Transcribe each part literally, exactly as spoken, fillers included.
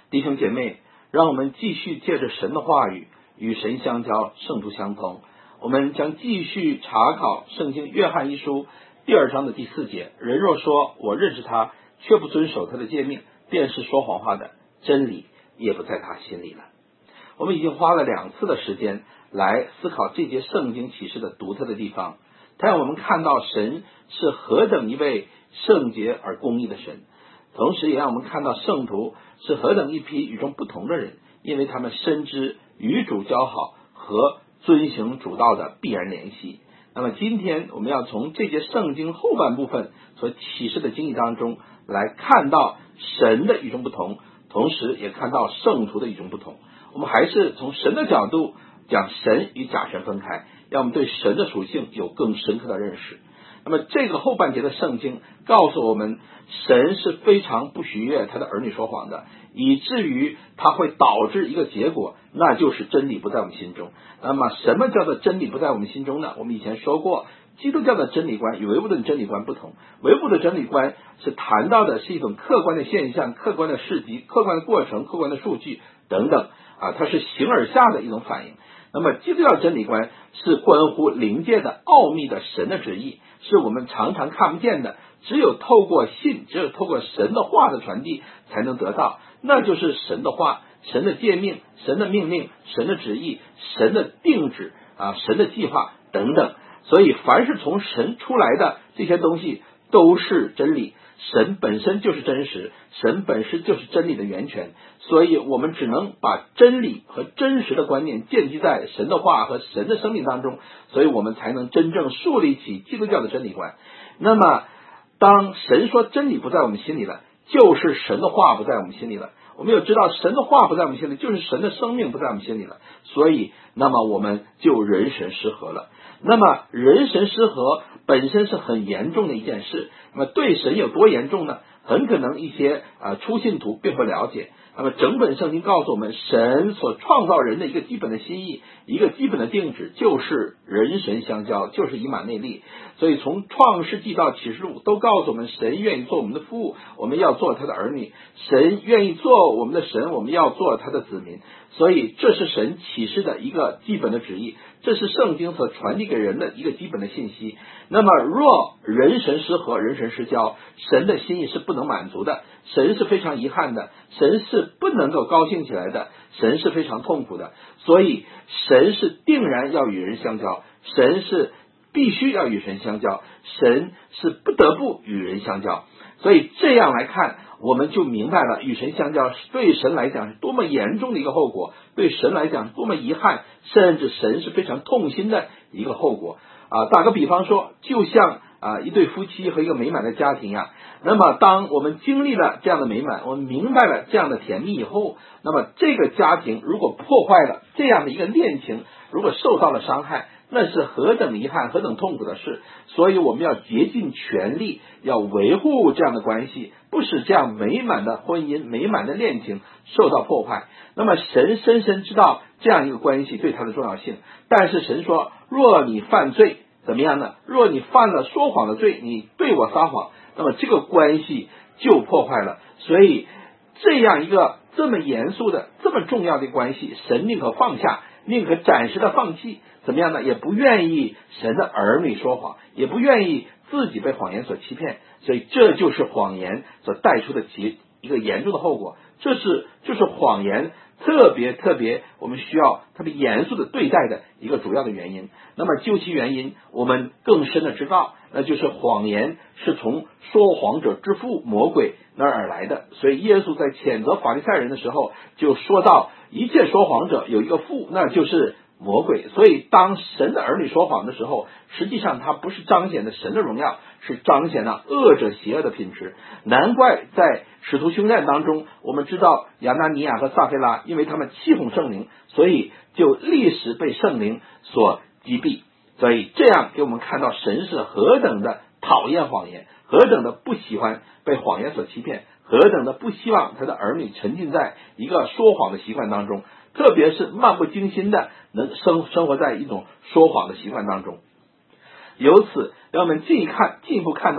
弟兄姐妹，让我们继续借着神的话语与神相交，圣徒相通。我们将继续查考圣经约翰一书第二章的第四节，人若说我认识他，却不遵守他的诫命，便是说谎话的，真理也不在他心里了。我们已经花了两次的时间来思考这节圣经启示的独特的地方，它让我们看到神是何等一位圣洁而公义的神，同时也让我们看到圣徒是何等一批与众不同的人，因为他们深知与主交好和遵行主道的必然联系。那么今天我们要从这节圣经后半部分所启示的经历当中来看到神的与众不同，同时也看到圣徒的与众不同。我们还是从神的角度讲神与假神分开，让我们对神的属性有更深刻的认识。那么这个后半节的圣经告诉我们，神是非常不喜悦他的儿女说谎的，以至于他会导致一个结果，那就是真理不在我们心中。那么什么叫做真理不在我们心中呢？我们以前说过，基督教的真理观与唯物的真理观不同。唯物的真理观是谈到的是一种客观的现象、客观的事迹、客观的过程、客观的数据等等啊，它是形而下的一种反应。那么基督教真理观是关乎灵界的奥秘的神的旨意，是我们常常看不见的，只有透过信，只有透过神的话的传递才能得到，那就是神的话、神的诫命、神的命令、神的旨意、神的定旨啊、神的计划等等。所以凡是从神出来的这些东西都是真理，神本身就是真实，神本身就是真理的源泉，所以我们只能把真理和真实的观念建基在神的话和神的生命当中，所以我们才能真正树立起基督教的真理观。那么当神说真理不在我们心里了，就是神的话不在我们心里了。我们要知道神的话不在我们心里，就是神的生命不在我们心里了，所以那么我们就人神失和了。那么人神失和本身是很严重的一件事，那么对神有多严重呢？很可能一些啊初信徒并不了解。那么整本圣经告诉我们，神所创造人的一个基本的心意，一个基本的定旨，就是人神相交，就是以马内利。所以从创世纪到启示录都告诉我们，神愿意做我们的父，我们要做他的儿女，神愿意做我们的神，我们要做他的子民。所以这是神启示的一个基本的旨意，这是圣经所传递给人的一个基本的信息。那么若人神失和，人神失交，神的心意是不能满足的，神是非常遗憾的，神是不能够高兴起来的，神是非常痛苦的。所以神是定然要与人相交，神是必须要与神相交，神是不得不与人相交。所以这样来看，我们就明白了与神相交对神来讲是多么严重的一个后果，对神来讲是多么遗憾，甚至神是非常痛心的一个后果啊。打个比方说，就像啊一对夫妻和一个美满的家庭一样，那么当我们经历了这样的美满，我们明白了这样的甜蜜以后，那么这个家庭如果破坏了，这样的一个恋情如果受到了伤害，那是何等遗憾何等痛苦的事。所以我们要竭尽全力要维护这样的关系，不使这样美满的婚姻美满的恋情受到破坏。那么神深深知道这样一个关系对他的重要性，但是神说，若你犯罪怎么样呢？若你犯了说谎的罪，你对我撒谎，那么这个关系就破坏了。所以这样一个这么严肃的这么重要的关系，神宁可放下，宁可暂时的放弃，怎么样呢？也不愿意神的儿女说谎，也不愿意自己被谎言所欺骗。所以这就是谎言所带出的结一个严重的后果，这是就是谎言特别特别我们需要特别严肃的对待的一个主要的原因。那么究其原因，我们更深的知道，那就是谎言是从说谎者之父魔鬼那儿而来的。所以耶稣在谴责法利赛人的时候就说到，一切说谎者有一个父，那就是魔鬼。所以当神的儿女说谎的时候，实际上他不是彰显的神的荣耀，是彰显了恶者邪恶的品质。难怪在使徒凶战当中，我们知道亚拿尼亚和撒非拉因为他们欺哄圣灵，所以就立时被圣灵所击毙。所以这样给我们看到神是何等的讨厌谎言，何等的不喜欢被谎言所欺骗，何等的不希望他的儿女沉浸在一个说谎的习惯当中，特别是漫不经心的能生生活在一种说谎的习惯当中。由此让我们进一看进一步看到了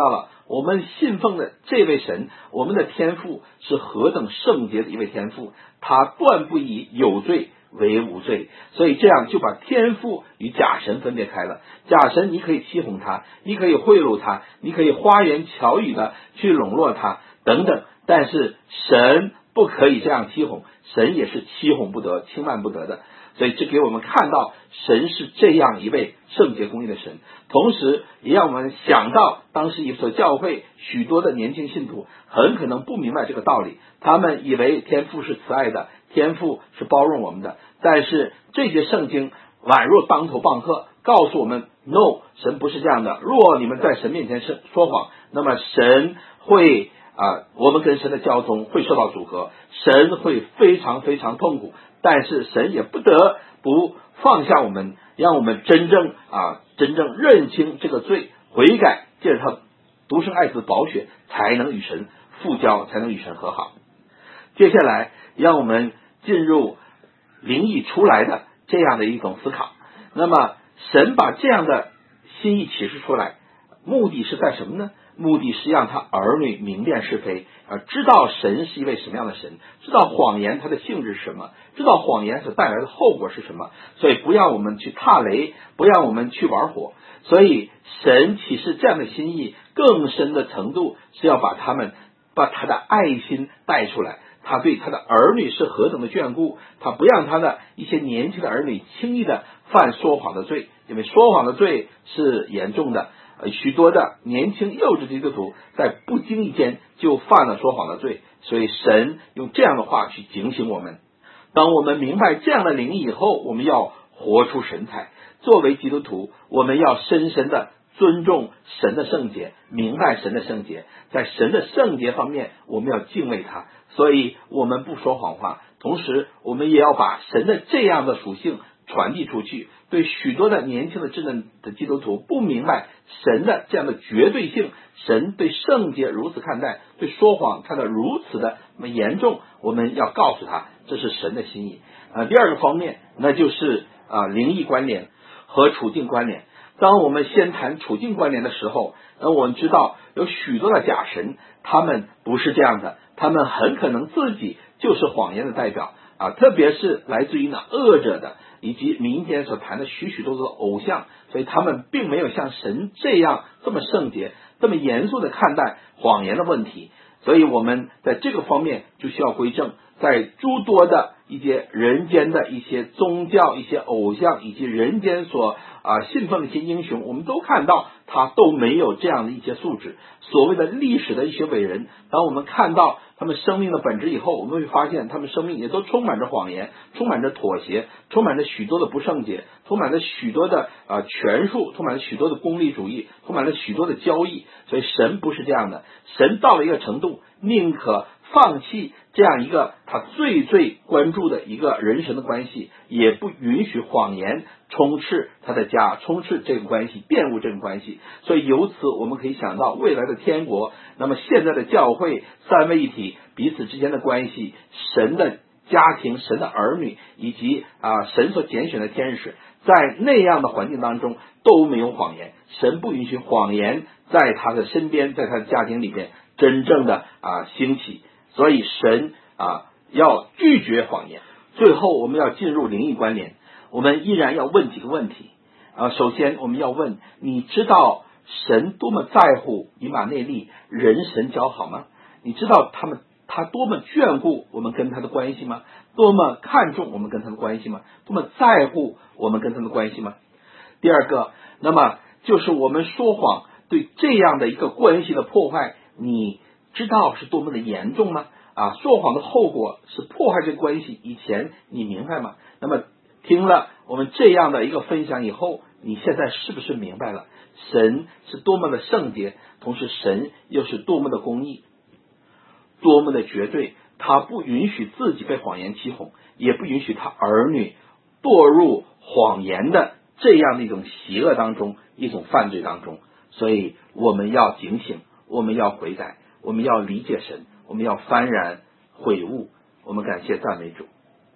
我们信奉的这位神，我们的天父是何等圣洁的一位天父，他断不以有罪为无罪，所以这样就把天父与假神分别开了。假神你可以欺哄他，你可以贿赂他，你可以花言巧语的去笼络他等等，但是神不可以这样欺哄，神也是欺哄不得，轻慢不得的。所以这给我们看到神是这样一位圣洁公义的神，同时也让我们想到当时以弗所教会许多的年轻信徒很可能不明白这个道理，他们以为天父是慈爱的，天父是包容我们的，但是这些圣经宛若当头棒喝，告诉我们 no， 神不是这样的。若你们在神面前说谎，那么神会啊，我们跟神的交通会受到阻隔，神会非常非常痛苦，但是神也不得不放下我们，让我们真正啊真正认清这个罪，悔改，借着他独生爱子宝血，才能与神复交，才能与神和好。接下来让我们进入灵意出来的这样的一种思考。那么神把这样的心意启示出来，目的是在什么呢？目的是让他儿女明辨是非，呃，知道神是一位什么样的神，知道谎言它的性质是什么，知道谎言所带来的后果是什么，所以不让我们去踏雷，不让我们去玩火。所以神启示这样的心意更深的程度是要把他们把他的爱心带出来，他对他的儿女是何等的眷顾，他不让他的一些年轻的儿女轻易的犯说谎的罪，因为说谎的罪是严重的。呃，许多的年轻幼稚的基督徒在不经意间就犯了说谎的罪，所以神用这样的话去警醒我们。当我们明白这样的灵以后，我们要活出神采。作为基督徒，我们要深深的尊重神的圣洁，明白神的圣洁，在神的圣洁方面我们要敬畏他，所以我们不说谎话，同时我们也要把神的这样的属性传递出去。对许多的年轻的稚嫩的基督徒不明白神的这样的绝对性，神对圣洁如此看待，对说谎看得如此的那么严重，我们要告诉他这是神的心意。呃，第二个方面那就是啊、呃、灵异关联和处境关联。当我们先谈处境关联的时候，那我们知道有许多的假神，他们不是这样的，他们很可能自己就是谎言的代表啊，特别是来自于那恶者的，以及民间所谈的许许多多的偶像，所以他们并没有像神这样这么圣洁，这么严肃的看待谎言的问题。所以我们在这个方面就需要归正，在诸多的一些人间的一些宗教、一些偶像以及人间所啊信奉的一些英雄，我们都看到他都没有这样的一些素质。所谓的历史的一些伟人，当我们看到他们生命的本质以后，我们会发现他们生命也都充满着谎言，充满着妥协，充满着许多的不圣洁，充满着许多的啊权术，充满着许多的功利主义，充满了许多的交易。所以神不是这样的，神到了一个程度，宁可放弃这样一个他最最关注的一个人神的关系，也不允许谎言充斥他的家，充斥这个关系，玷污这个关系。所以由此我们可以想到未来的天国，那么现在的教会三位一体彼此之间的关系，神的家庭，神的儿女，以及啊神所拣选的天使，在那样的环境当中都没有谎言，神不允许谎言在他的身边，在他的家庭里边真正的啊兴起，所以神啊要拒绝谎言。最后我们要进入灵异关联，我们依然要问几个问题啊。首先我们要问，你知道神多么在乎以马内利人神交好吗？你知道他们他多么眷顾我们跟他的关系吗？多么看重我们跟他的关系吗？多么在乎我们跟他的关系吗？第二个，那么就是我们说谎对这样的一个关系的破坏，你知道是多么的严重吗？啊，说谎的后果是破坏这个关系，以前你明白吗？那么听了我们这样的一个分享以后，你现在是不是明白了神是多么的圣洁，同时神又是多么的公义，多么的绝对，他不允许自己被谎言欺哄，也不允许他儿女堕入谎言的这样的一种邪恶当中，一种犯罪当中。所以我们要警醒，我们要悔改，我们要理解神，我们要幡然悔悟。我们感谢赞美主。